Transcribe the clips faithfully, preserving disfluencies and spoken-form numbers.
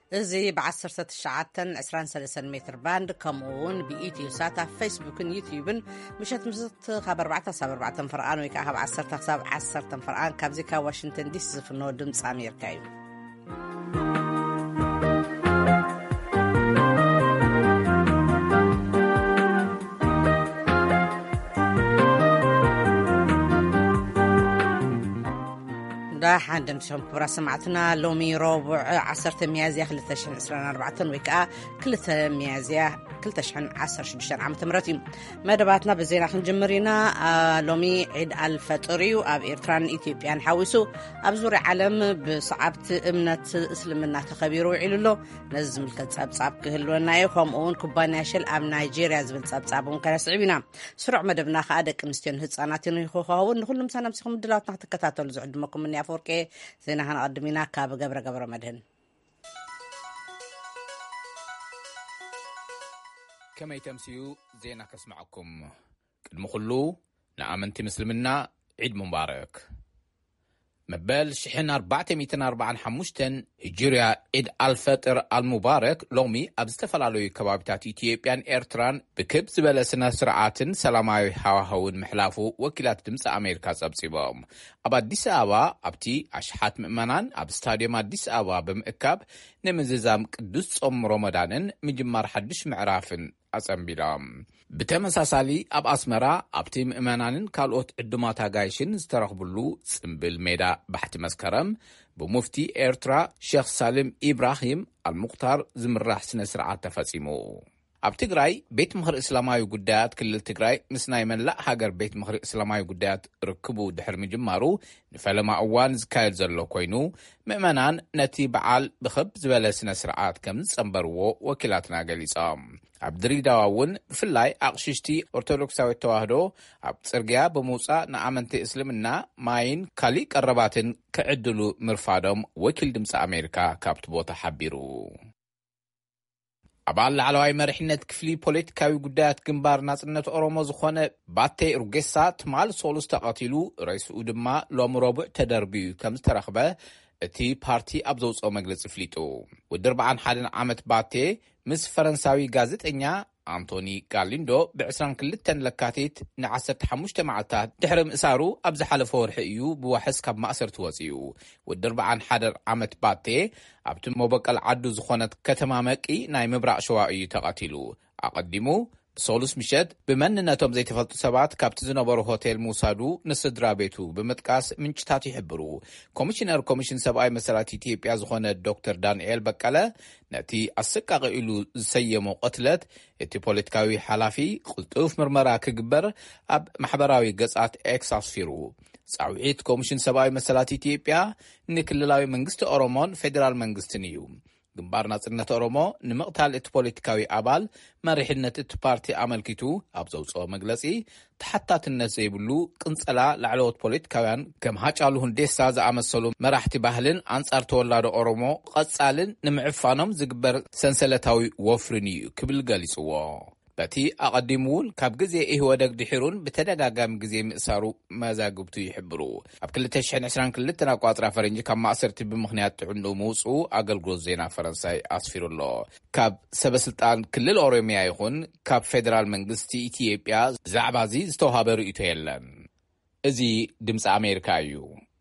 إزي بعشرة تشعة عشرين ثلاثين متر باند كمون بإيتيو ساتا فيسبوك يوتيوب مشات مزت خبر بعتها صبر بعتها فرقان ويكاها بعشرة خساب عشرة فرقان كابزيكا واشنطن دي سي في النور دمس أمريكا. راح عندنا شوم كبرى سمعتنا لومي ربع عشرة ميازيا خلت تشحن عشرين أربعة ويكا كلت ميازيا كل تشحن عشر شدشان عام تمرتي مدباتنا بزينا خنجمرينا آه لومي عيد الفطري واب إيرتران إثيوبيان حاوسو أبزور عالم بصعبت إمنة إسلامنا تخبيرو يعيلو نزم الكتاب صعب كهلونا يخوم أون كوبانيا شل أب نيجيريا زبل صعب صعب ونكرا صعبنا سرع مدبنا خادك مستيون هتصاناتين يخوخوون نخل مسانا مسيخم دلات نحت كتاتو لزعد مكم من يافوركي زينا هنقدمينا كاب قبر قبر مدهن كما يتمسيو زينا كسمعكم قدم خلو نأمنتي مسلمنا عيد مبارك مبال شحن أربعة مئتين أربعة وخمسين هجريا عيد الفطر المبارك لومي أبستفلالوي كبابتات إثيوبيان إيرتران بكب زبالسنا سرعات سلاماوي هواهون محلافو وكيلات دمس أمريكا سبسيبهم أبا ديس آوا أبتي أشحات مؤمنان أب ستاديوم ديس آوا بمأكاب نمززام قدس أم رمضانن مجمار حدش معرافن أسنبيلام بتمساسالي أب أسمرا أبتي مؤمنانن كالوت عدماتا غايشن استرخبلو سنبل ميدا بحت مسكرم بمفتي إيرترا شيخ سالم إبراهيم المختار زمراح سنة سرعات تفاسيمو أب تقراي بيت مخر إسلاماي قدات كل تقراي مسناي من لا هاجر بيت مخر إسلاماي قدات ركبو دحر مجمارو نفلما أوان زكايل زلو كوينو مؤمنان نتي بعال بخب زبالة سنة سرعات كم سنبرو وكلاتنا قليسام عبدري داواون بفلاي أقششتي أرتولوكساوي التواهدو عبد سرقيا بموسى نعمنتي إسلامنا ماين كالي قرباتن كعدلو مرفادهم وكل دمس أمريكا كابتبوتا حبيرو أبعال على مرحنة كفلي بوليتيكاوي قدات جنبار ناسنة أورومو زخونة باتي رجسات مال سولوس تقاتلو رئيس أودما لوم ربع تدربيو كم ترخبه اتي بارتي أبزوز أو مجلس فليتو ودرب عن حالنا عامت باتي مس فرنساوي غازت إنيا أنتوني غاليندو بعسران كلتن لكاتيت نعسة حموشت معتات تحرم إسارو أبز حلفو رحيو بوحس كاب مأسر توزيو والدرب عن حادر عامت باتي أبتم موبك العدو زخونة كتمامكي ناي مبرع شوائي تقاتلو أقدمو بسولوس مشد بمننتهم زي تفلتو سبات كابت زنبرو هوتيل موسادو نسدرا بيتو بمتقاس منشتات يحبرو كوميشنر كوميشن سبعي مسارات إثيوبيا زخونة دكتور دانيال بكالا نتي السكاق إلو سيمو قتلت اتي بوليتكاوي حلافي قلتوف مرمرا كقبر أب محبراوي قصات إكساس فيرو سعويت كوميشن سبعي مسارات إثيوبيا نكللاوي منغست أورومون فيدرال منغستنيو ግንባር ናጽነት ኦሮሞ ንመቕታል እቲ ፖለቲካዊ አባል መሪሕነት እቲ ፓርቲ አመልኪቱ ኣብ ዘውፅኦ መግለጺ ተሓታትነት ዘይብሉ ቅንጸላ ላዕለዎት ፖለቲካውያን ከም ሃጫሉ ሁንዴሳ ዝኣመሰሉ መራሕቲ ባህልን አንጻር ተወላዶ ኦሮሞ ቀጻልን ንምዕፋኖም ዝግበር ሰንሰለታዊ ወፍርን እዩ ክብል ገሊጽዎ በቲ አቀዲሙን ካብ ግዜ ኢህወደግ ድሕሩን በተደጋጋሚ ግዜ ምእሳሩ መዛግብቱ ይሕብሩ ኣብ ክልተ ሺህ ዓሰርተ ክልተ አቋጽራ ፈረንጂ ካብ ማእሰርቲ ብምኽንያት ጥዕንኡ መውፁ አገልግሎት ዜና ፈረንሳይ አስፊሩሎ ካብ ሰበስልጣን ክልል ኦሮሚያ ይኹን ካብ ፌደራል መንግስቲ ኢትዮጵያ ዛዕባዚ ዝተዋሃበ ርእይቶ የለን እዚ ድምፂ አሜሪካ እዩ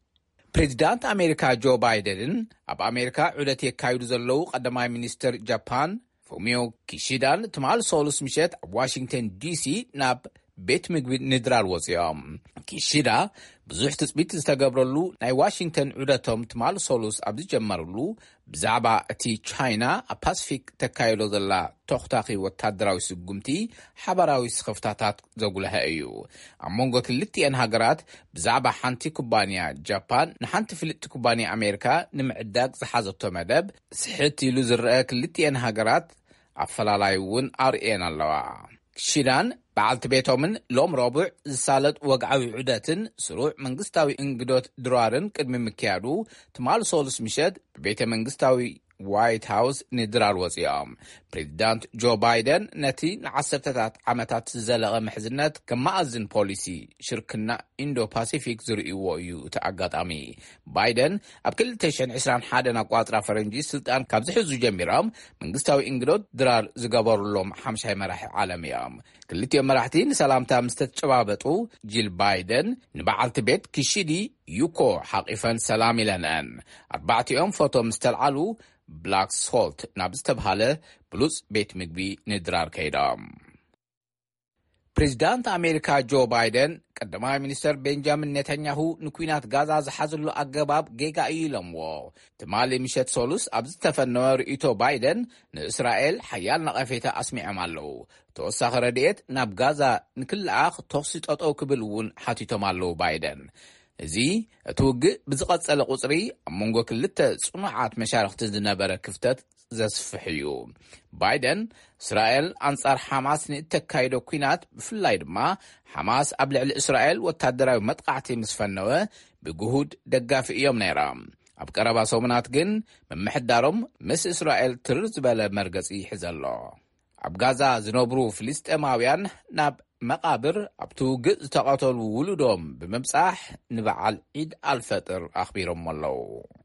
ፕሬዚዳንት አሜሪካ ጆ ባይደን ኣብ አሜሪካ ዑደት የካይዱ ዘለው ቀዳማይ ሚኒስትር ጃፓን ፉሚዮ ኪሺዳን ትማል ሶሉስ ምሸት ዋሽንግተን ዲሲ ናብ ቤት ምግቢ ንድራል ወፅዮም ኪሺዳ ብዙሕ ትጽቢት ዝተገብረሉ ናይ ዋሽንግተን ዑደቶም ትማል ሶሉስ ኣብ ዝጀመሩሉ ብዛዕባ እቲ ቻይና ኣብ ፓሲፊክ ተካይዶ ዘላ ተኽታኺ ወታደራዊ ስጉምቲ ሓበራዊ ስኽፍታታት ዘጉልሐ እዩ ኣብ መንጎ ክልቲአን ሃገራት ብዛዕባ ሓንቲ ኩባንያ ጃፓን ንሓንቲ ፍልጥቲ ኩባንያ አሜሪካ ንምዕዳግ ዝሓዘቶ መደብ ስሕት ኢሉ ዝረአ ክልቲአን ሃገራት ኣፈላላይ እውን ኣርእየን ኣለዋ ሽዳን በዓልቲ ቤቶምን ሎም ረቡዕ ዝሳለጥ ወግዓዊ ዑደትን ስሩዕ መንግስታዊ እንግዶት ድራርን ቅድሚ ምክያዱ ትማል ሶሉስ ምሸት ቤተ መንግስታዊ ዋይት ሃውስ ንድራር ወፂኦም ፕሬዚዳንት ጆ ባይደን ነቲ ንዓሰርተታት ዓመታት ዘለቐ ምሕዝነት ከመኣዝን ፖሊሲ ሽርክና ኢንዶ ፓሲፊክ ዝርእይዎ እዩ እቲ ኣጋጣሚ ባይደን ኣብ ክልተ ሽሕን ዒስራን ሓደን ኣቋፅራ ፈረንጂ ስልጣን ካብ ዝሕዙ ጀሚሮም መንግስታዊ እንግዶት ድራር ዝገበሩሎም ሓምሻይ መራሒ ዓለም እዮም ክልቲኦም መራሕቲ ንሰላምታ ምስ ተጨባበጡ ጂል ባይደን ንበዓልቲ ቤት ኪሽዲ ዩኮ ሓቂፈን ሰላም ኢለንአን ኣርባዕቲኦም ፎቶ ምስ ተልዓሉ ብላክ ሶልት ናብ ዝተብሃለ ብሉፅ ቤት ምግቢ ንድራር ከይዶም ፕሬዚዳንት ኣሜሪካ ጆ ባይደን ቀዳማይ ሚኒስተር ቤንጃሚን ኔታንያሁ ንኩናት ጋዛ ዝሓዝሉ ኣገባብ ጌጋ እዩ ኢሎምዎ ትማሊ ምሸት ሶሉስ ኣብ ዝተፈነወ ርእይቶ ባይደን ንእስራኤል ሓያል ነቐፌታ ኣስሚዖም ኣለዉ ተወሳኺ ረድኤት ናብ ጋዛ ንክልኣኽ ተኽሲ ጠጠው ክብል እውን ሓቲቶም ኣለዉ ባይደን እዚ እቲ ውግእ ብዝቐጸለ ቁፅሪ ኣብ መንጎ ክልተ ጽኑዓት መሻርክቲ ዝነበረ ክፍተት ዘስፍሕ እዩ ባይደን እስራኤል ኣንጻር ሓማስ ንእተካይዶ ኩናት ብፍላይ ድማ ሓማስ ኣብ ልዕሊ እስራኤል ወታደራዊ መጥቃዕቲ ምስ ፈነወ ብግሁድ ደጋፊ እዮም ነይሮም ኣብ ቀረባ ሰሙናት ግን ምምሕዳሮም ምስ እስራኤል ትርር ዝበለ መርገፂ ይሕዘሎ ኣብ ጋዛ ዝነብሩ ፍልስጤማውያን ናብ መቃብር ኣብቲ ውግእ ዝተቐተሉ ውሉዶም ብምብጻሕ ንበዓል ዒድ ኣልፈጥር ኣኽቢሮም ኣለዉ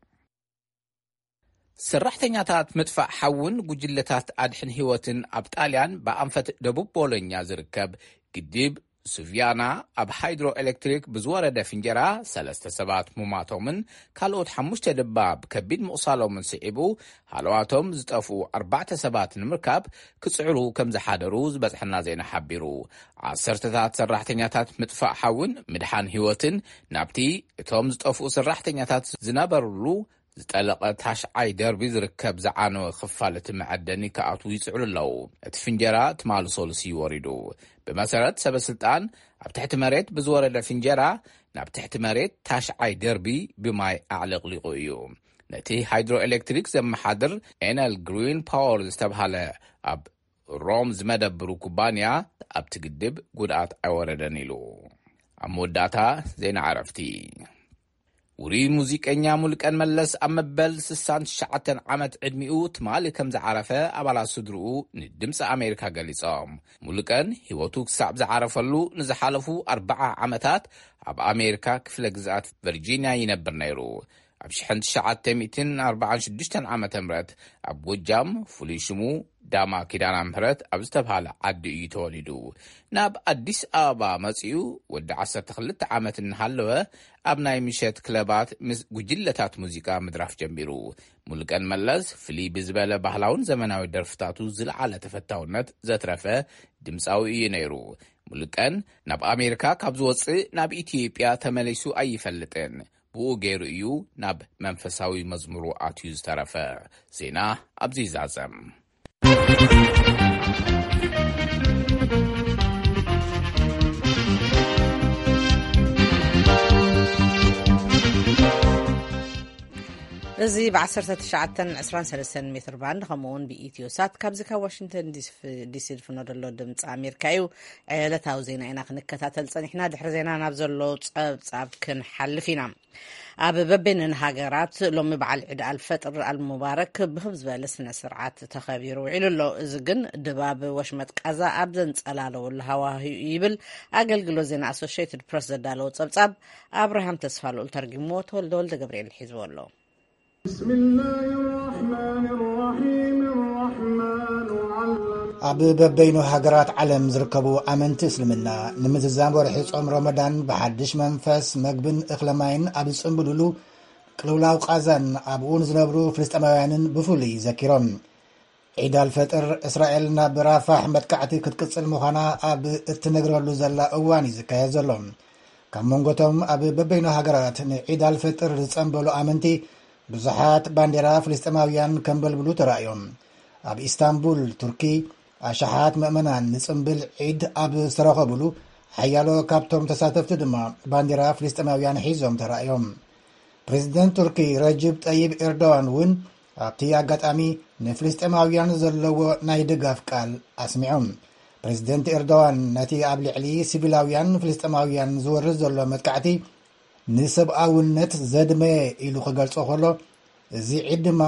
ሰራሕተኛታት ምጥፋእ ሓውን ጉጅለታት ኣድሕን ህይወትን ኣብ ጣልያን ብኣንፈት ደቡብ ቦሎኛ ዝርከብ ግድብ ሱቪያና ኣብ ሃይድሮ ኤሌክትሪክ ብዝወረደ ፍንጀራ ሰለስተ ሰባት ሙማቶምን ካልኦት ሓሙሽተ ድማ ብከቢድ ምቕሳሎምን ስዒቡ ሃለዋቶም ዝጠፍኡ ኣርባዕተ ሰባት ንምርካብ ክጽዕሩ ከም ዝሓደሩ ዝበጽሐና ዜና ሓቢሩ ዓሰርተታት ሰራሕተኛታት ምጥፋእ ሓውን ምድሓን ህይወትን ናብቲ እቶም ዝጠፍኡ ሰራሕተኛታት ዝነበሩሉ ዝጠለቐ ታሽዓይ ደርቢ ዝርከብ ዝዓነወ ክፋልቲ መዐደኒ ከኣቱ ይጽዕሉ ኣለዉ እቲ ፍንጀራ ትማሊ ሶሉስ ይወሪዱ ብመሰረት ሰበስልጣን ኣብ ትሕቲ መሬት ብዝወረደ ፍንጀራ ናብ ትሕቲ መሬት ታሽዓይ ደርቢ ብማይ ኣዕለቕሊቑ እዩ ነቲ ሃይድሮ ኤሌክትሪክ ዘመሓድር ኤነል ግሪን ፓወር ዝተብሃለ ኣብ ሮም ዝመደብሩ ኩባንያ ኣብቲ ግድብ ጉድኣት ኣይወረደን ኢሉ ኣብ መወዳእታ ዜና ዓረፍቲ ውሩይ ሙዚቀኛ ሙሉቀን መለስ ኣብ መበል ስሳን ትሽዓተ ዓመት ዕድሚኡ ትማሊ ከም ዝዓረፈ ኣባላት ስድርኡ ንድምፂ ኣሜሪካ ገሊጾም ሙሉቀን ህይወቱ ክሳብ ዝዓረፈሉ ንዝሓለፉ ኣርባዓ ዓመታት ኣብ ኣሜሪካ ክፍለ ግዝኣት ቨርጂንያ ይነብር ነይሩ ኣብ ሽሕን ትሽዓተ ሚእትን ኣርባዓን ሽዱሽተን ዓመተ ምህረት ኣብ ጎጃም ፍሉይ ሽሙ ዳማ ኪዳና ምህረት ኣብ ዝተብሃለ ዓዲ እዩ ተወሊዱ ናብ ኣዲስ ኣበባ መጺኡ ወዲ ዓሰርተ ክልተ ዓመት እናሃለወ ኣብ ናይ ምሸት ክለባት ምስ ጉጅለታት ሙዚቃ ምድራፍ ጀሚሩ ሙሉቀን መለስ ፍልይ ብዝበለ ባህላውን ዘመናዊ ደርፍታቱ ዝለዓለ ተፈታውነት ዘትረፈ ድምፃዊ እዩ ነይሩ ሙሉቀን ናብ ኣሜሪካ ካብ ዝወፅእ ናብ ኢትዮጵያ ተመሊሱ ኣይፈልጥን ብኡ ገይሩ እዩ ናብ መንፈሳዊ መዝሙሩ ኣትዩ ዝተረፈ ዜና ኣብዚ ይዛዘም እዚ ብ1ሰተ ትሽዓተን ዕስራን ሰለስተን ሜትር ባንድ ከምኡውን ብኢትዮ ሳት ካብዚ ካብ ዋሽንግተን ዲሲ ዝፍኖ ዘሎ ድምፂ ኣሜሪካ እዩ ዕለታዊ ዜና ኢና ክንከታተል ፀኒሕና ድሕሪ ዜና ናብ ዘሎ ፀብጻብ ክንሓልፍ ኢና ኣብ በበንን ሃገራት ሎሚ በዓል ዒድ አልፈጥር አልሙባረክ ብህብ ዝበለ ስነ ስርዓት ተኸቢሩ ውዒሉ ኣሎ እዚ ግን ድባብ ወሽመጥ ቃዛ ኣብ ዘንጸላለው ሃዋህው ይብል ኣገልግሎት ዜና ኣሶሺየትድ ፕሬስ ዘዳለው ፀብጻብ አብርሃም ተስፋልኡል ተርጊሞ ተወልደ ወልደ ገብርኤል ሒዝዎ ኣሎ بسم الله الرحمن الرحيم الرحمن علم ኣብ በበይኑ ሃገራት ዓለም ዝርከቡ ኣመንቲ እስልምና ንምዝዛም ወርሒ ጾም ረመዳን ብሓድሽ መንፈስ መግብን እኽለማይን ኣብ ዝጽምብልሉ ቅልውላው ቃዛን ኣብኡን ዝነብሩ ፍልስጤማውያንን ብፍሉይ ዘኪሮም ዒድ አልፈጥር እስራኤል ናብ ራፋሕ መጥቃዕቲ ክትቅጽል ምዃና ኣብ እትነግረሉ ዘላ እዋን ይዝካየድ ዘሎ ካብ መንጎቶም ኣብ በበይኑ ሃገራት ንዒድ አልፈጥር ዝጸምበሉ ኣመንቲ ብዙሓት ባንዴራ ፍልስጤማውያን ከምበልብሉ ተራእዮም ኣብ ኢስታንቡል ቱርኪ ኣሽሓት ምእመናን ንጽምብል ዒድ ኣብ ዝተረኸብሉ ሓያሎ ካብቶም ተሳተፍቲ ድማ ባንዴራ ፍልስጤማውያን ሒዞም ተራእዮም ፕሬዚደንት ቱርኪ ረጅብ ጠይብ ኤርዶዋን እውን ኣብቲ ኣጋጣሚ ንፍልስጤማውያን ዘለዎ ናይ ድጋፍ ቃል ኣስሚዖም ፕሬዚደንት ኤርዶዋን ነቲ ኣብ ልዕሊ ሲቪላውያን ፍልስጤማውያን ዝወርድ ዘሎ መጥቃዕቲ ንሰብኣውነት ዘድመየ ኢሉ ክገልጾ ከሎ እዚ ዒድ ድማ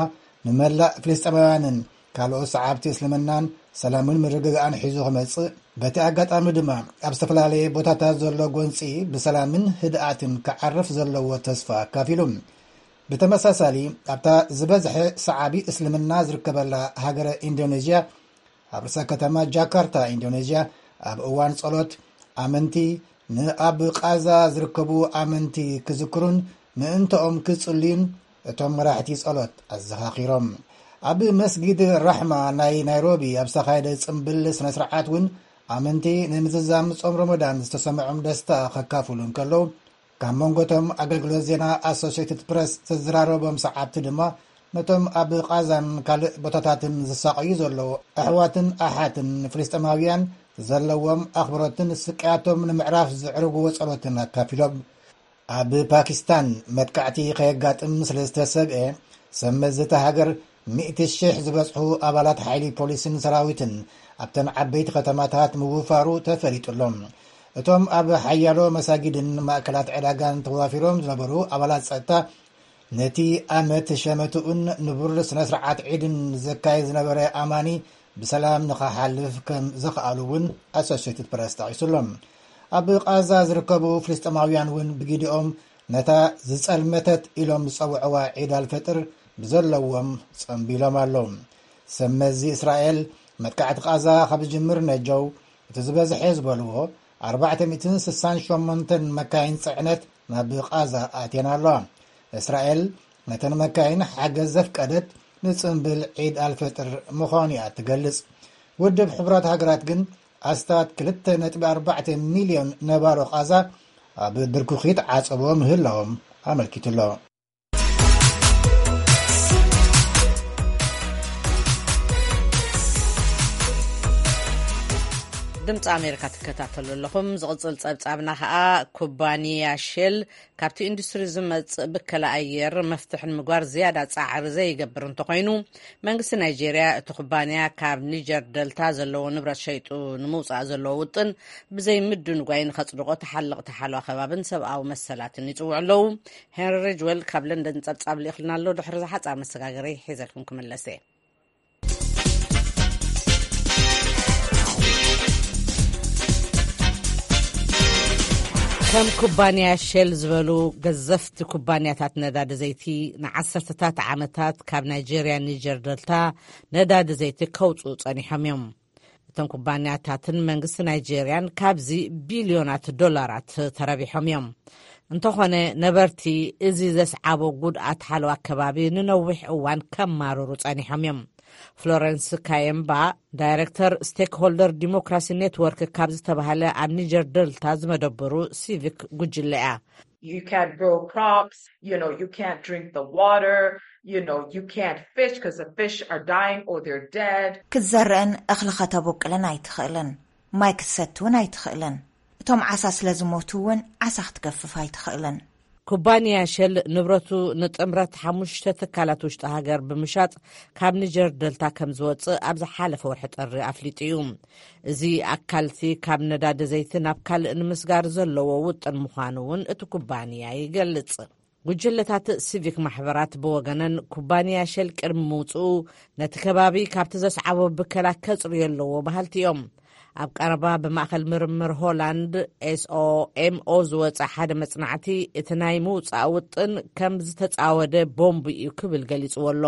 ንመላእ ፍልስጤማውያንን ካልኦት ሰዓብቲ እስልምናን ሰላምን ምርግጋእን ሒዙ ክመጽእ በቲ ኣጋጣሚ ድማ ኣብ ዝተፈላለየ ቦታታት ዘሎ ጎንፂ ብሰላምን ህድኣትን ክዓርፍ ዘለዎ ተስፋ ኣካፊሉ ብተመሳሳሊ ኣብታ ዝበዝሐ ሰዓቢ እስልምና ዝርከበላ ሃገረ ኢንዶኔዥያ ኣብ ርእሰ ከተማ ጃካርታ ኢንዶኔዥያ ኣብ እዋን ጸሎት ኣመንቲ ንኣብ ቃዛ ዝርከቡ ኣመንቲ ክዝክሩን ምእንተኦም ክጽልዩን እቶም መራሕቲ ጸሎት ኣዘኻኺሮም ኣብ መስጊድ ራሕማ ናይ ናይሮቢ ኣብ ዝተኻየደ ጽምብል ስነ ስርዓት እውን ኣመንቲ ንምዝዛም ጾም ረመዳን ዝተሰምዖም ደስታ ከካፍሉን ከለዉ ካብ መንጎቶም ኣገልግሎት ዜና ኣሶሽየትድ ፕረስ ዝተዘራረቦም ሰዓብቲ ድማ ነቶም ኣብ ቃዛን ካልእ ቦታታትን ዝሳቀዩ ዘለዉ ኣሕዋትን ኣሓትን ፍልስጤማውያን ዘለዎም ኣኽብሮትን ስቅያቶም ንምዕራፍ ዝዕርግዎ ጸሎትን ኣካፊሎም ኣብ ፓኪስታን መጥቃዕቲ ከየጋጥም ስለ ዝተሰግአ ሰመዝቲ ሃገር ሚእቲ ሽሕ ዝበጽሑ ኣባላት ሓይሊ ፖሊስን ሰራዊትን ኣብተን ዓበይቲ ከተማታት ምውፋሩ ተፈሊጡሎም እቶም ኣብ ሓያሎ መሳጊድን ማእከላት ዕዳጋን ተዋፊሮም ዝነበሩ ኣባላት ጸጥታ ነቲ ዓመት ሸመቱኡን ንቡር ስነ ስርዓት ዒድን ዘካየድ ዝነበረ ኣማኒ ብሰላም ንኸሓልፍ ከም ዘኽኣሉ እውን ኣሶሽየትድ ፕረስ ጠቒሱሎም ኣብ ቃዛ ዝርከቡ ፍልስጤማውያን እውን ብጊዲኦም ነታ ዝጸልመተት ኢሎም ዝጸውዕዋ ዒድ ኣልፈጥር ብዘለዎም ጸንቢሎም ኣለዉ ሰመዚ እስራኤል መጥቃዕቲ ቃዛ ካብ ዝጅምር ነጀው እቲ ዝበዝሐ ዝበልዎ ኣርባዕተ ሚእትን ስሳን ሸሞንተን መካይን ጽዕነት ናብ ቃዛ ኣትየን ኣለዋ እስራኤል ነተን መካይን ሓገዝ ዘፍቀደት ንጽምብል ዒድ ኣልፈጥር ምዃኑ እያ ትገልጽ ውድብ ሕቡራት ሃገራት ግን ኣስታት ክልተ ነጥቢ ኣርባዕተ ሚልዮን ነባሮ ቃዛ ኣብ ድርኩኺት ዓጽቦ ምህላዎም ኣመልኪቱሎ ድምፂ ኣሜሪካ ትከታተሉ ኣለኹም ዝቕፅል ጸብጻብና ከዓ ኩባንያ ሼል ካብቲ ኢንዱስትሪ ዝመጽእ ብከላ ኣየር መፍትሕን ምግባር ዝያዳ ጻዕሪ ዘይገብር እንተኾይኑ መንግስቲ ናይጀርያ እቲ ኩባንያ ካብ ኒጀር ደልታ ዘለዎ ንብረት ሸይጡ ንምውፃእ ዘለዎ ውጥን ብዘይ ምድንጓይ ንኸጽድቆ ተሓልቕ ተሓለዋ ከባብን ሰብኣዊ መሰላትን ይጽውዕ ኣለዉ ሄንሪ ጅወል ካብ ለንደን ጸብጻብ ልኢኽልና ኣሎ ድሕሪ ዝሓፃር መሰጋገሪ ሒዘልኩም ክምለስ እየ ከም ኩባንያ ሼል ዝበሉ ገዘፍቲ ኩባንያታት ነዳዲ ዘይቲ ንዓሰርተታት ዓመታት ካብ ናይጀርያ ኒጀር ደልታ ነዳዲ ዘይቲ ከውፁ ጸኒሖም እዮም እቶም ኩባንያታትን መንግስቲ ናይጀርያን ካብዚ ቢልዮናት ዶላራት ተረቢሖም እዮም እንተኾነ ነበርቲ እዚ ዘስዓቦ ጉድኣት ሓለዋ ከባቢ ንነዊሕ እዋን ከማርሩ ጸኒሖም እዮም ፍሎረንስ ካየምባ ዳይሬክተር ስቴክሆልደር ዲሞክራሲ ኔትወርክ ካብ ዝተባሃለ ኣብ ኒጀር ደልታ ዝመደበሩ ሲቪክ ጉጅለ እያ You can't grow crops, you know, you can't drink the water, you know, you can't fish because the fish are dying or they're dead. كزرن أخلق تبوكلن አይትخلن ማይ ክሰቱን አይትخلن እቶም ዓሳ ስለዝሞቱውን ዓሳ ክትገፍፍ አይትخلن ኩባንያ ሼል ንብረቱ ንጥምረት ሓሙሽተ ትካላት ውሽጢ ሃገር ብምሻጥ ካብ ኒጀር ደልታ ከም ዝወፅእ ኣብ ዝሓለፈ ወርሒ ጥሪ ኣፍሊጡ እዩ እዚ ኣካልቲ ካብ ነዳዲ ዘይቲ ናብ ካልእ ንምስጋር ዘለዎ ውጥን ምዃኑ እውን እቲ ኩባንያ ይገልጽ ጉጅለታት ሲቪክ ማሕበራት ብወገነን ኩባንያ ሼል ቅድሚ ምውፅኡ ነቲ ከባቢ ካብቲ ዘስዓቦ ብከላ ከጽርዩ ኣለዎ ባህልቲ እዮም ኣብ ቀረባ ብማእኸል ምርምር ሆላንድ ኤስ ኦ ኤም ኦ ዝወፅእ ሓደ መጽናዕቲ እቲ ናይ ምውፃእ ውጥን ከም ዝተፃወደ ቦምቢ እዩ ክብል ገሊፅዎ ኣሎ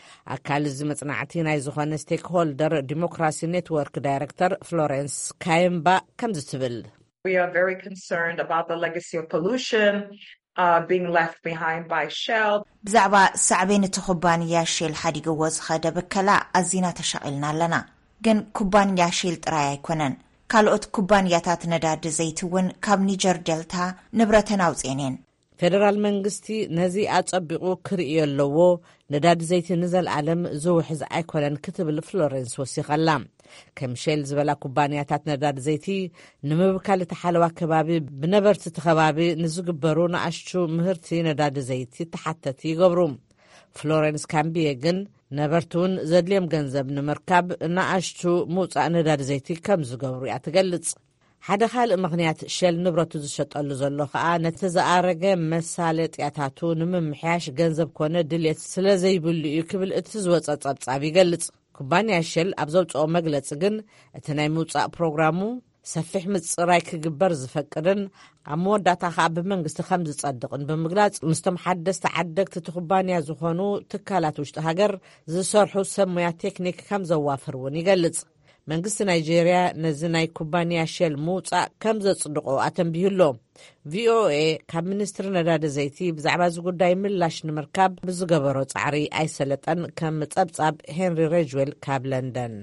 ኣካል እዚ መጽናዕቲ ናይ ዝኾነ ስቴክሆልደር ዲሞክራሲ ኔትወርክ ዳይሬክተር ፍሎረንስ ካየምባ ከም ዝትብል We are very concerned about the legacy of pollution uh, being left behind by Shell. ብዛዕባ ሳዕቤን እቲ ኩባንያ ሼል ሓዲግዎ ዝኸደ ብከላ ኣዚና ተሻቒልና ኣለና ግን ኩባንያ ሼል ጥራይ ኣይኮነን ካልኦት ኩባንያታት ነዳዲ ዘይቲ እውን ካብ ኒጀር ደልታ ንብረተን ኣውፅአን ፌደራል መንግስቲ ነዚ ኣጸቢቑ ክርእዮ ኣለዎ ነዳዲ ዘይቲ ንዘለዓለም ዝውሕዝ ኣይኮነን ክትብል ፍሎረንስ ወሲኸላ ከም ሼል ዝበላ ኩባንያታት ነዳዲ ዘይቲ ንምብካል እቲ ሓለዋ ከባቢ ብነበርቲ እቲ ከባቢ ንዝግበሩ ንኣሽቱ ምህርቲ ነዳዲ ዘይቲ ተሓተቲ ይገብሩ ፍሎረንስ ካምቢየ ግን ነበርቱን ዘድልዮም ገንዘብ ንምርካብ ንኣሽቱ ምውፃእ ነዳዲ ዘይቲ ከም ዝገብሩ እያ ትገልጽ ሓደ ካልእ ምኽንያት ሸል ንብረቱ ዝሸጠሉ ዘሎ ከዓ ነቲ ዝኣረገ መሳለጥያታቱ ንምምሕያሽ ገንዘብ ኮነ ድሌት ስለ ዘይብሉ እዩ ክብል እቲ ዝወፀ ጸብጻብ ይገልጽ። ኩባንያ ሸል ኣብ ዘውፅኦ መግለፂ ግን እቲ ናይ ምውፃእ ፕሮግራሙ ሰፊሕ ምጽራይ ክግበር ዝፈቅድን ኣብ መወዳእታ ከዓ ብመንግስቲ ከም ዝጸድቕን ብምግላጽ ምስቶም ሓደስቲ ዓደግቲ እቲ ኩባንያ ዝኾኑ ትካላት ውሽጢ ሃገር ዝሰርሑ ሰብ ሞያ ቴክኒክ ከም ዘዋፍር እውን ይገልጽ። መንግስቲ ናይጄርያ ነዚ ናይ ኩባንያ ሸል ምውፃእ ከም ዘጽድቆ ኣተንቢህሎ። ቪኦኤ ካብ ሚኒስትሪ ነዳዲ ዘይቲ ብዛዕባ እዚ ጉዳይ ምላሽ ንምርካብ ብዝገበሮ ጻዕሪ ኣይሰለጠን ከም ጸብጻብ ሄንሪ ሬጅዌል ካብ ለንደን።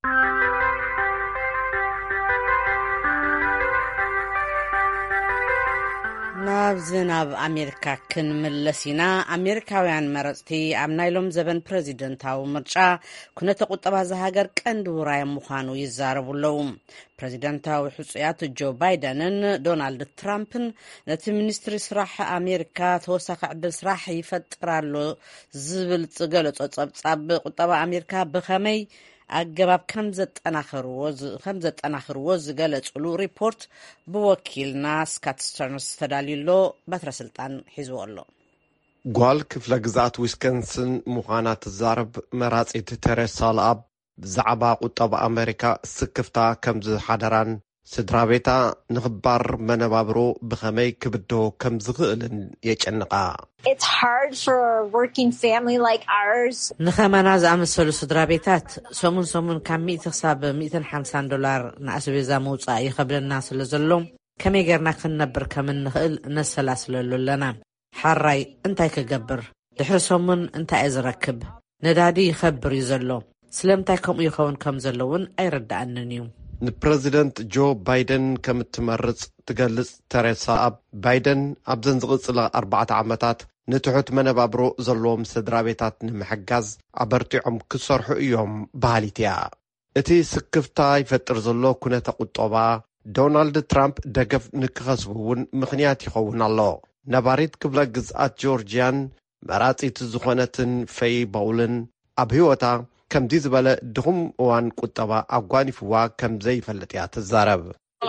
ናብዚ ናብ ኣሜሪካ ክንምለስ ኢና። ኣሜሪካውያን መረፅቲ ኣብ ናይሎም ዘበን ፕረዚደንታዊ ምርጫ ኩነተ ቁጠባ ዝሃገር ቀንዲ ውራይ ምዃኑ ይዛረቡ ኣለዉ። ፕረዚደንታዊ ሕፁያት ጆ ባይደንን ዶናልድ ትራምፕን ነቲ ሚኒስትሪ ስራሕ ኣሜሪካ ተወሳኺ ዕድል ስራሕ ይፈጥራሉ ዝብል ዝገለጾ ጸብጻብ ቁጠባ ኣሜሪካ ብኸመይ ኣገባብ ከም ዘጠናኽርዎ ዝገለጽሉ ሪፖርት ብወኪልና ስካት ስተርንስ ተዳልዩሎ ባትረስልጣን ሒዝዎ ኣሎ። ጓል ክፍለ ግዛት ዊስኮንስን ምዃና ትዛረብ መራጺት ተሬሳ ለኣብ ብዛዕባ ቁጠባ ኣሜሪካ ስክፍታ ከም ዝሓደራን ስድራ ቤታ ንኽባር መነባብሮ ብኸመይ ክብድሆ ከም ዝኽእልን የጨንቃ። It's hard for a working family like ours. ንኸመና ዝኣመሰሉ ስድራ ቤታት ሰሙን ሰሙን ካብ ሚእቲ ክሳብ ሚእትን ሓምሳን ዶላር ንኣስቤዛ ምውፃእ ይኸብለና ስለ ዘሎ ከመይ ጌርና ክንነብር ከም እንኽእል ነሰላስለሉ ኣለና። ሓራይ እንታይ ክገብር ድሕሪ ሰሙን እንታይ እየ ዝረክብ ነዳዲ ይኸብር እዩ ዘሎ ስለምንታይ ከምኡ ይኸውን ከም ዘለውን ኣይረዳእንን እዩ። ንፕረዚደንት ጆ ባይደን ከም እትመርጽ ትገልጽ ተሬሳ ኣብ ባይደን ኣብ ዘን ዝቕጽለ ኣርባዕተ ዓመታት ንትሑት መነባብሮ ዘለዎም ስድራ ቤታት ንምሕጋዝ ኣበርቲዖም ክሰርሑ እዮም ባህሊት እያ። እቲ ስክፍታ ይፈጥር ዘሎ ኩነተ ቁጠባ ዶናልድ ትራምፕ ደገፍ ንክኸስቡ እውን ምኽንያት ይኸውን ኣሎ። ነባሪት ክፍለ ግዝኣት ጆርጅያን መራጺት ዝኾነትን ፈይ ባውልን ኣብ ህይወታ ከምዚ ዝበለ ድኹም እዋን ቁጠባ ኣጓኒፍዋ ከም ዘይፈልጥ እያ ትዛረብ።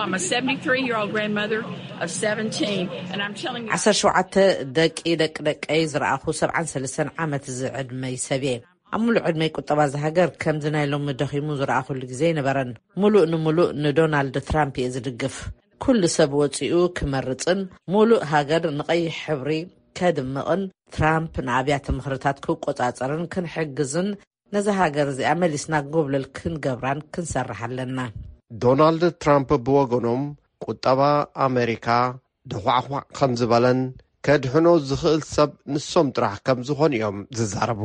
ዓሰርተ ሸውዓተ ደቂ ደቂ ደቀይ ዝረኣኹ ሰብዓን ሰለስተን ዓመት ዝዕድመይ ሰብየ ኣብ ሙሉእ ዕድመይ ቁጠባ ዝሃገር ከምዚ ናይ ሎሚ ደኺሙ ዝረኣኹሉ ግዜ ነበረን። ሙሉእ ንሙሉእ ንዶናልድ ትራምፕ እየ ዝድግፍ። ኩሉ ሰብ ወፂኡ ክመርፅን ሙሉእ ሃገር ንቐይሕ ሕብሪ ከድምቕን ትራምፕ ንኣብያተ ምኽርታት ክቆጻጸርን ክንሕግዝን ነዚ ሃገር እዚኣ መሊስና ጎብለል ክንገብራን ክንሰርሕ ኣለና። ዶናልድ ትራምፕ ብወገኖም ቁጠባ ኣሜሪካ ድኳዕኳዕ ከም ዝበለን ከድሕኖ ዝኽእል ሰብ ንሶም ጥራሕ ከም ዝኾኑ እዮም ዝዛረቡ።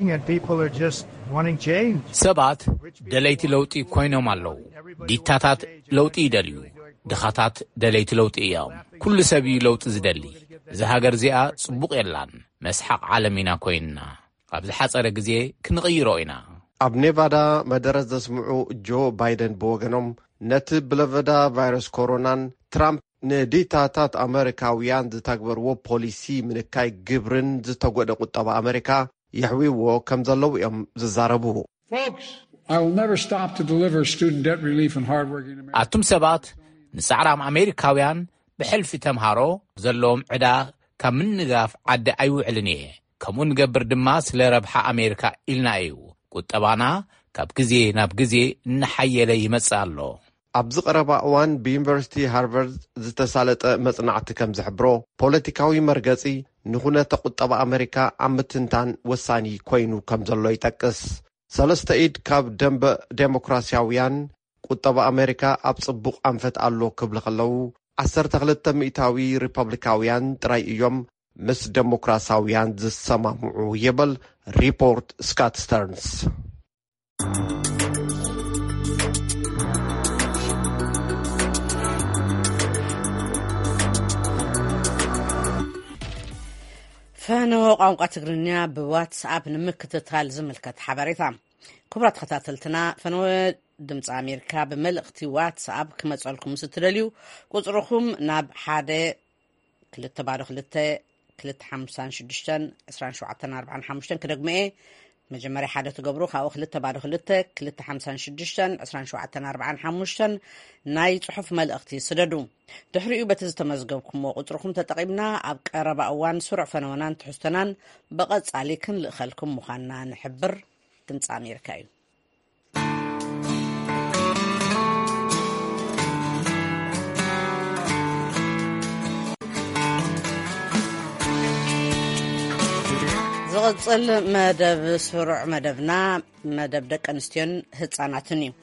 ሰባት ደለይቲ ለውጢ ኮይኖም ኣለዉ። ዲታታት ለውጢ ይደልዩ፣ ድኻታት ደለይቲ ለውጢ እዮም። ኩሉ ሰብ እዩ ለውጢ ዝደሊ። እዚ ሃገር እዚኣ ጽቡቕ የላን መስሓቕ ዓለም ኢና ኮይንና ኣብ ዝሓፀረ ግዜ ክንቕይሮ ኢና። ኣብ ኔቫዳ መደረ ዘስምዑ ጆ ባይደን ብወገኖም ነቲ ብለቨዳ ቫይረስ ኮሮናን ትራምፕ ንዲታታት ኣሜሪካውያን ዝተግበርዎ ፖሊሲ ምንካይ ግብርን ዝተጎደ ቁጠባ ኣሜሪካ የሕዊዎ ከም ዘለዉ እዮም ዝዛረቡ። ኣቱም ሰባት ንጻዕራም ኣሜሪካውያን ብሕልፊ ተምሃሮ ዘለዎም ዕዳ ካብ ምንጋፍ ዓዲ ኣይውዕልን እየ። ከምኡ ንገብር ድማ ስለ ረብሓ ኣሜሪካ ኢልና እዩ። ቁጠባና ካብ ግዜ ናብ ግዜ እናሓየለ ይመጽእ ኣሎ። ኣብዚ ቀረባ እዋን ብዩኒቨርሲቲ ሃርቫርድ ዝተሳለጠ መጽናዕቲ ከም ዝሕብሮ ፖለቲካዊ መርገጺ ንኹነተ ቁጠባ ኣሜሪካ ኣብ ምትንታን ወሳኒ ኮይኑ ከም ዘሎ ይጠቅስ። ሰለስተ ኢድ ካብ ደንበ ዴሞክራሲያውያን ቁጠባ ኣሜሪካ ኣብ ጽቡቕ ኣንፈት ኣሎ ክብሉ ከለዉ ዓሰርተ ክልተ ሚእታዊ ሪፐብሊካውያን ጥራይ እዮም ምስ ዴሞክራሲያውያን ዝሰማምዑ ይብል ሪፖርት ስካት ስተርንስ። ፈነወ ቋንቋ ትግርኛ ብዋትስኣፕ ንምክትታል ዝምልከት ሓበሬታ። ክቡራት ተኸታተልትና ፈነወ ድምፂ ኣሜሪካ ብመልእኽቲ ዋትስኣፕ ክመፀልኩም ስትደልዩ ቁፅርኩም ናብ ሓደ ክልተ ባዶ ክልተ ክልተ ሓሙሽተ ሽዱሽተ ዕስራን ሸውዓተ ኣርባዓን ሓሙሽተ ክደግመ مجمري حدا تقبرو خاو خلطة بعد خلطة كلطة حمسان شدشتن عسران شوعتن أربعان حموشتن ناي صحف ملأختي سددو تحرقوا بتز تمزقبكم وقطركم تتقيبنا أبك أربع أوان سرع فنوانان تحستنان بقص عليكن لأخلكم مخانا نحبر تنساني ركايو زغصل مدب سرع مدبنا مدب دك أنستيون هتصاناتن እዩ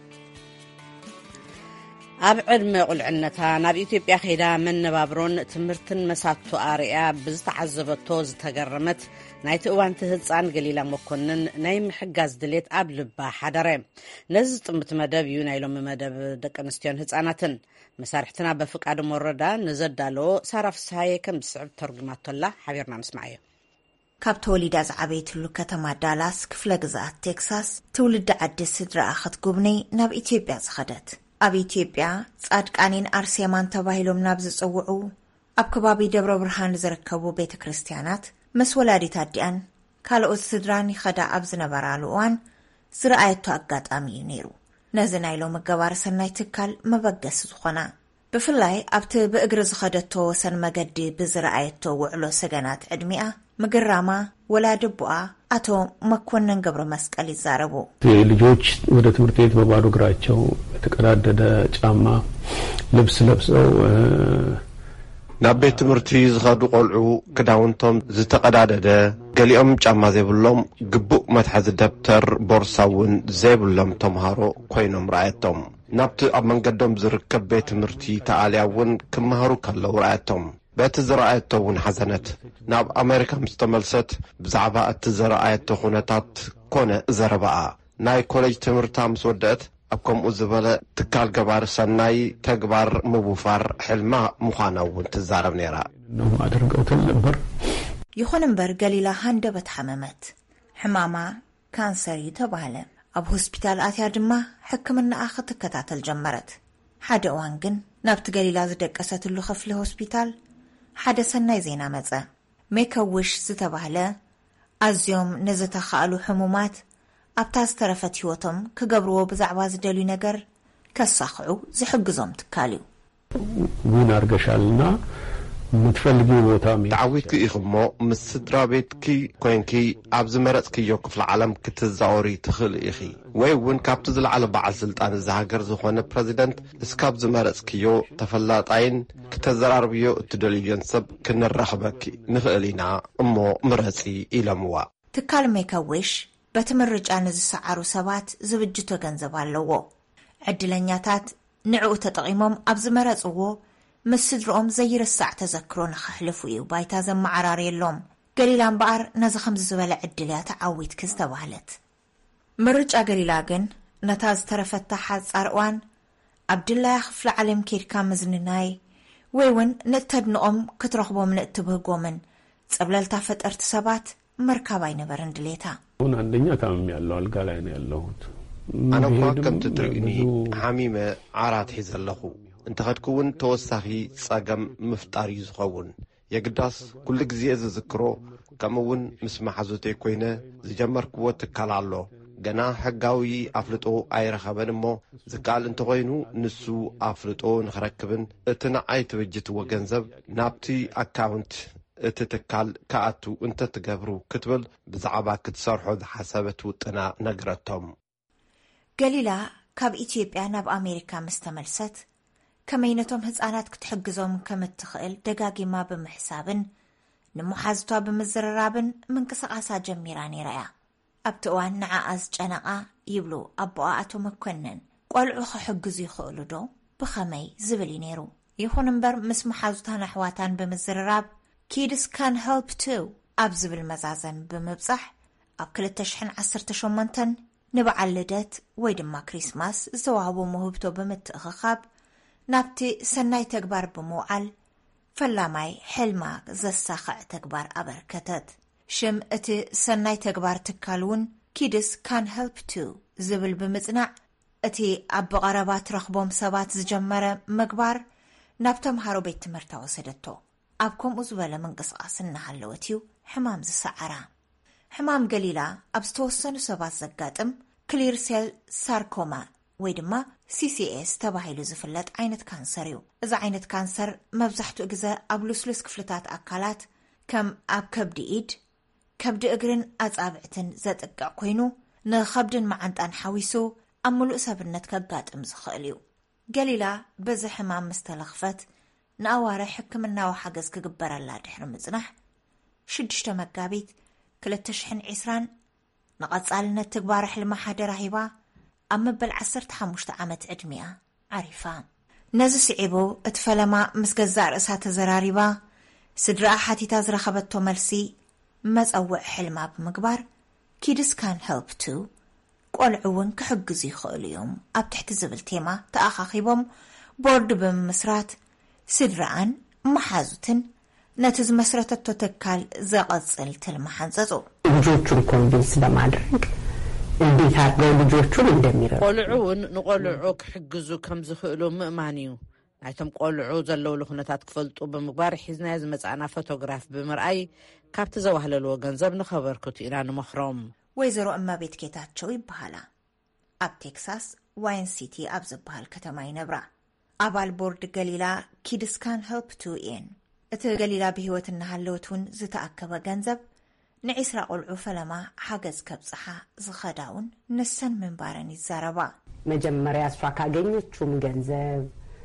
ኣብ ዕድመ ቁልዕነታ ናብ ኢትዮጵያ ኸይዳ መነባብሮን ትምህርትን መሳቶ ኣርያ ብዝተዓዘበቶ ዝተገረመት ናይቲ እዋንቲ ህፃን ገሊላ መኮንን ናይ ምሕጋዝ ድሌት ኣብ ልባ ሓደረ ነዚ ጥምት መደብ እዩ ናይ ሎሚ መደብ ደቂ ኣንስትዮን ህፃናትን መሳርሕትና በፍቃድ ወረዳ ንዘዳለዎ ሳራ ፍስሓየ ከም ዝስዕብ ተርጉማቶላ ሓቢርና ንስማዕ እዩ ካብ ተወሊዳ ዝዓበየትሉ ከተማ ዳላስ ክፍለ ግዛኣት ቴክሳስ ትውልዲ ዓዲ ስድራ ክትጉብኒ ናብ ኢትዮጵያ ዝኸደት ኣብ ኢትዮጵያ ጻድቃኒን ኣርሴማን ተባሂሎም ናብ ዝጽውዑ ኣብ ከባቢ ደብረ ብርሃን ዝርከቡ ቤተ ክርስቲያናት ምስ ወላዲት ኣዲኣን ካልኦት ስድራን ይኸዳ ኣብ ዝነበራሉ እዋን ዝረኣየቶ ኣጋጣሚ እዩ ነይሩ ነዚ ናይ ሎሚ ገባር ሰናይ ትካል መበገሲ ዝኾና ብፍላይ ኣብቲ ብእግሪ ዝኸደቶ ወሰን መገዲ ብዝረኣየቶ ውዕሎ ሰገናት ዕድሚኣ مقرامة ولا دبوعة أتو مكونن قبر مسكال يزاربو ልጆች ወደ ትምህርት ቤት በባዶ እግራቸው ተቀዳደደ ጫማ ልብስ ለብሰው ናብ ቤት ትምህርቲ ዝኸዱ ቆልዑ ክዳውንቶም ዝተቀዳደደ ገሊኦም ጫማ ዘይብሎም ግቡእ መትሐዚ ደብተር ቦርሳውን ዘይብሎም ተምሃሮ ኮይኖም ረኣየቶም ናብቲ ኣብ መንገዶም ዝርከብ ቤት ትምህርቲ ተኣልያውን ክመሃሩ ከለው ረኣየቶም بات زرعت ون حزنت ناب أمريكا مستملست بزعبا التزرعت خونتات كون زربعة ناي كوليج تمرتام سودت أبكم أزبالة تكال قبار سناي تقبار مبوفار حلما مخانا وانتزارب نيرا نوم أدرق أتلبر يخوننبر قليلا هندبت حمامت حماما كانسري تبالة أب هوسبيتال آتيار دما حكمنا آخر تكتات الجمرت حدا وانقن نابت قليلا زدك أسات اللو خفل هوسبيتال حدا سناي زينا مزا ميكوش زتبهلا أزيوم نزتخالو حمومات أبتاز ترفت يوتم كقبرو بزعواز دلو نقر كالساخعو زحقزوم تكاليو وين أرقشالنا متفلقي وطامي تعويتك إخمو مسدرا بيتكي كوينكي عبز مرتكي يوقف العالم كتزاوري تخل إخي ويوين كابتز العالم بعد سلطان الزهاجر زخوان بريزيدنت اسكابز مرتكيو تفلات عين كتزرار بيو تدليون سب كن الرحبك نخلينا أمو مرسي إلى موا تكال ميكوش بتمرج عن السعارو سبات زبجتو جنزبال لوو عدلنياتات نعو تطعيمهم أبز مرتكيو مسدرهم زير الساعة تذكرون خحلفوا إيو بايتا زم عراري اللوم قليلان بقر نازا خمس زوالة عدلات عويت كزدوالت مرج أقليلاغن نتاز ترفت تحاز أروان عبد الله يخفل علم كير كامزنناي ويون نتدنقم كترخبو من اتبهقو من تسابلال تافت ارتسابات مركاباي نبرن دليتا هون عندنا تامم يالله القالين ياللهوت أنا فاكم تترقني حميمة عرات حيز اللخو انت غتكون توسخي صاقم مفتاري زخون يقداس كل جزيه ذكرو كمون مسمع حزوتي كوينه زجمر قوه تكالالو غنا حقاوي افلطو ايرخبن مو زقال انت غينو نسو افلطو نخركبن اتنا ايت وجت وغنزب نابتي اكاونت اتتكال كاتو انت تغبرو كتبل بزعبا كتسرحو حسابت وطنا نغرتهم قليلا كاب ايثيوبيا ناب امريكا مستملست كمينتهم هزانات كتحجزهم كمتخيل دقاقي ما بمحسابن نمحازتوا بمزررابن من كسقاسا جميراني رأي أبتوان نعاز جناقا يبلو أبواتو مكونن قولعو خحجزي خولو دو بخمي زبلي نيرو يخوننبر مس محازتها نحواتان بمزرراب كيدس كان هلب تو أبزب المزازن بمبصح أبكل التشحن عصر تشومنتن نبع اللدت ويدما كريسماس زوابو مهبتو بمتخخاب نابتي سناي تكبر بموعل فلاماي حلما زساخع تكبر أبركتت شم اتي سناي تكبر تكالون كيدس كان هلب تو زبل بمزنع اتي أب غربات رخبوم سبات زجمرة مكبر نابتم هارو بيت مرتا وسدتو أبكم أزوال من قصقاس النحلوتيو حمام زسعرا ሕማም ገሊላ ኣብ ዝተወሰኑ ሰባት ዘጋጥም ክሊር ሴል ሳርኮማ ወይ ድማ ሲሲኤስ ተባሂሉ ዝፍለጥ ዓይነት ካንሰር እዩ። እዚ ዓይነት ካንሰር መብዛሕትኡ ግዜ ኣብ ልስሉስ ክፍልታት ኣካላት ከም ኣብ ከብዲ ኢድ፣ ከብዲ እግርን ኣጻብዕትን ዘጥቅዕ ኮይኑ ንኸብድን መዓንጣን ሓዊሱ ኣብ ሙሉእ ሰብነት ከጋጥም ዝኽእል እዩ። ገሊላ በዚ ሕማም ምስተለኽፈት ንኣዋርሕ ሕክምናዊ ሓገዝ ክግበረላ ድሕሪ ምጽናሕ ሽዱሽተ መጋቢት ክልተ ሽሕን ዒስራን ንቐጻልነት ትግባር ሕልማ ሓደራ ሂባ ኣብ መበል ዓሰርተ ሓሙሽተ ዓመት ዕድሚኣ ዓሪፋ። ነዚ ስዒቡ እቲ ፈለማ ምስ ገዛእ ርእሳ ተዘራሪባ ስድራኣ ሓቲታ ዝረኸበቶ መልሲ መጸውዕ ሕልማ ብምግባር ኪድስ ካን ሄልፕ ቱ ቆልዑ እውን ክሕግዙ ይኽእሉ እዮም ኣብ ትሕቲ ዝብል ቴማ ተኣኻኺቦም ቦርድ ብምስራት ስድራኣን መሓዙትን ነቲ ዝመስረተቶ ትካል ዘቐጽል ትልሚ ሓንጸጹ። ልጆቹን ኮንቪንስ በማድረግ እንዴት አድርገው ልጆቹን እንደሚረዱ ቆልዑን ንቆልዑ ክሕግዙ ከም ዝኽእሉ ምእማን እዩ። ናይቶም ቆልዑ ዘለውሉ ኩነታት ክፈልጡ ብምግባር ሒዝናዮ ዝመጻእና ፎቶግራፍ ብምርኣይ ካብቲ ዘዋህለልዎ ገንዘብ ንኸበርክቱ ኢና ንመኽሮም። ወይዘሮ እመቤት ጌታቸው ይበሃላ። ኣብ ቴክሳስ ዋይን ሲቲ ኣብ ዝበሃል ከተማ ይነብራ። ኣባል ቦርድ ገሊላ ኪድስ ካን ሄልፕ ቱ ኤን እቲ ገሊላ ብህይወት እናሃለወት እውን ዝተኣከበ ገንዘብ ንዒስራ ቆልዑ ፈለማ ሓገዝ ከብጽሓ ዝኸዳውን ንሰን ምንባረን ይዛረባ። መጀመሪያ እሷ ካገኘችውም ገንዘብ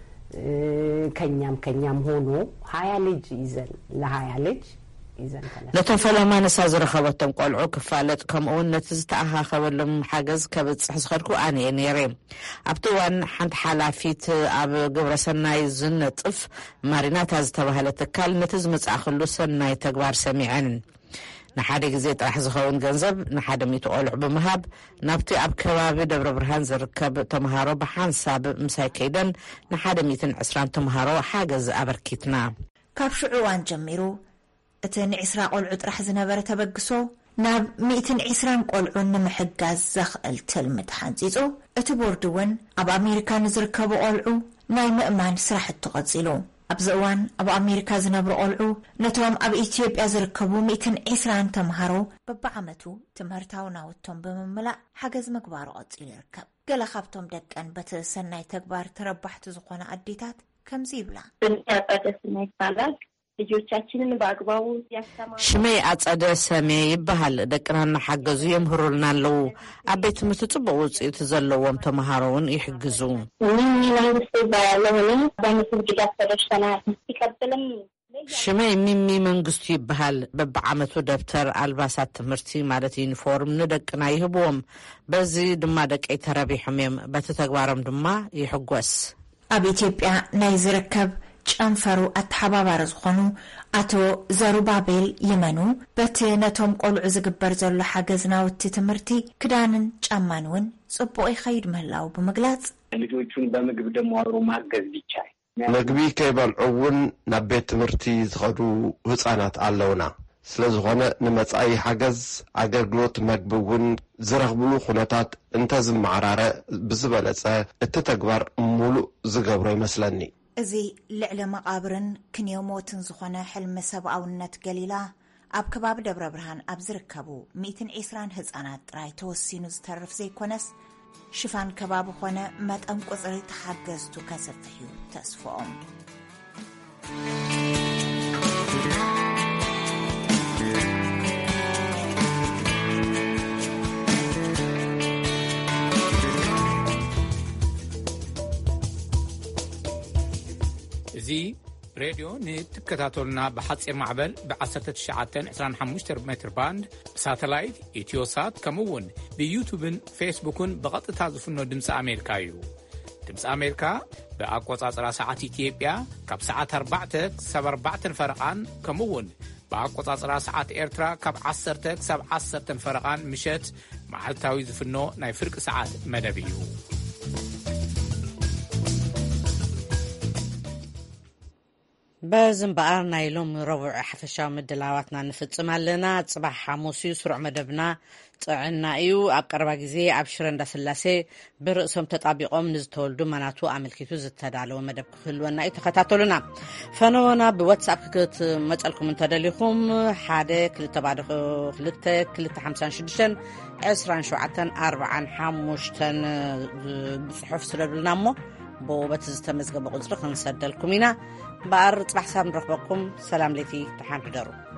ከኛም ከኛም ሆኖ ሀያ ልጅ ይዘን ለሀያ ልጅ ይዘን ተለ ነቶም ፈለማ ነሳ ዝረኸበቶም ቆልዑ ክፋለጥ ከምኡውን ነቲ ዝተኣኻኸበሎም ሓገዝ ከብጽሕ ዝኸድኩ ኣነ እየ ነይረ። ኣብቲ እዋን ሓንቲ ሓላፊት ኣብ ግብረሰናይ ዝነጥፍ ማሪናታ ዝተባህለ ትካል ነቲ ዝመጻእኽሉ ሰናይ ተግባር ሰሚዐን ንሓደ ግዜ ጥራሕ ዝኸውን ገንዘብ ንሓደ ሚእቲ ቆልዑ ብምሃብ ናብቲ ኣብ ከባቢ ደብረ ብርሃን ዝርከብ ተምሃሮ ብሓንሳብ ምሳይ ከይደን ንሓደ ሚእትን ዕስራን ተምሃሮ ሓገዝ ኣበርኪትና። ካብ ሽዑ እዋን ጀሚሩ እቲ ንዒስራ ቆልዑ ጥራሕ ዝነበረ ተበግሶ ናብ ሚእትን ዒስራን ቆልዑ ንምሕጋዝ ዘኽእል ትልሚ ተሓንፂጹ እቲ ቦርድ እውን ኣብ ኣሜሪካ ንዝርከቡ ቆልዑ ናይ ምእማን ስራሕቲ ቀጺሉ። ኣብዚ እዋን ኣብ ኣሜሪካ ዝነብሩ ቆልዑ ነቶም ኣብ ኢትዮጵያ ዝርከቡ ሚእትን ዒስራን ተምሃሮ በብዓመቱ ትምህርታዊ ናውቶም ብምምላእ ሓገዝ ምግባሩ ቀጺሉ ይርከብ። ገለ ካብቶም ደቀን በቲ ሰናይ ተግባር ተረባሕቲ ዝኾነ ኣዴታት ከምዚ ይብላ። ልጆቻችንን በአግባቡ ያስተማሩ ሽመይ አጸደ ሰሜ ይበሃል። ደቅና እናሓገዙ የምህሩልና ኣለው። ኣብ ቤት ትምህርቲ ጽቡቕ ውጽኢት ዘለዎም ተምሃሮውን ይሕግዙ። ሚኒ መንግስት ባያለሁን በምስል ድጋፍ ተደርሰናል። ይቀጥልም ሽመይ ሚሚ መንግስቱ ይበሃል። በብዓመቱ ደብተር አልባሳት ትምህርቲ ማለት ዩኒፎርም ንደቅና ይህብዎም። በዚ ድማ ደቀይ ተረቢሖም እዮም። በቲ ተግባሮም ድማ ይሕጎስ። ኣብ ኢትዮጵያ ናይ ዝርከብ ጨንፈሩ ኣተሓባባሪ ዝኾኑ ኣቶ ዘሩባቤል ይመኑ በቲ ነቶም ቆልዑ ዝግበር ዘሎ ሓገዝ ናውቲ ትምህርቲ ክዳንን ጫማን እውን ጽቡቕ ይኸይድ ምህላው ብምግላጽ ልጆቹን በምግብ ደሞ አብሮ ማገዝ ይቻላል። ምግቢ ከይበልዑ እውን ናብ ቤት ትምህርቲ ዝኸዱ ህፃናት ኣለውና። ስለዝኾነ ንመጻኢ ሓገዝ ኣገልግሎት መግቢ እውን ዝረኽብሉ ኩነታት እንተዝመዓራረ ብዝበለጸ እቲ ተግባር ሙሉእ ዝገብሮ ይመስለኒ። እዚ ልዕሊ መቃብርን ክንየሞትን ዝኾነ ሕልሚ ሰብኣውነት ገሊላ ኣብ ከባቢ ደብረ ብርሃን ኣብ ዝርከቡ ሚእትን ዒስራን ህፃናት ጥራይ ተወሲኑ ዝተርፍ ዘይኮነስ ሽፋን ከባቢ ኾነ መጠን ቁፅሪ ተሓገዝቱ ከሰፍሕ እዩ ተስፍኦም። እዚ ሬድዮ ንትከታተሉና ብሓፂር ማዕበል ብ19 25 ሜትር ባንድ ብሳተላይት ኢትዮሳት ከምውን ብዩቱብን ፌስቡክን ብቐጥታ ዝፍኖ ድምፂ ኣሜሪካ እዩ። ድምፂ ኣሜሪካ ብኣቆጻጽራ ሰዓት ኢትዮጵያ ካብ ሰዓት ኣርባዕተ ክሳብ ኣርባዕተ ፈረቓን ከምውን ብኣቆጻጽራ ሰዓት ኤርትራ ካብ ዓሰርተ ክሳብ ዓሰርተ ፈረቓን ምሸት መዓልታዊ ዝፍኖ ናይ ፍርቂ ሰዓት መደብ እዩ። بزنبار نايلوم ربع حفشاو مدلاواتنا نفتصم لنا صباح حموسي سرع مدبنا طعنا ايو اقربا غزي ابشر اندسلاسي برئسهم تطابقهم نزتولدو مناتو عملكيتو زتدالو مدب كلونا اي تخاتاتولنا فنونا بواتساب كت مصلكم انتدليكم حاده كلتا بعد كلتا كلتا خمسة وخمسين عشرين شعتن أربعة حموشتن بصحف سلبلنامو بوبت زتمزغ بقدر خنسدلكم هنا بار صباح سام نرحبكم سلام ليتي تحان حدرو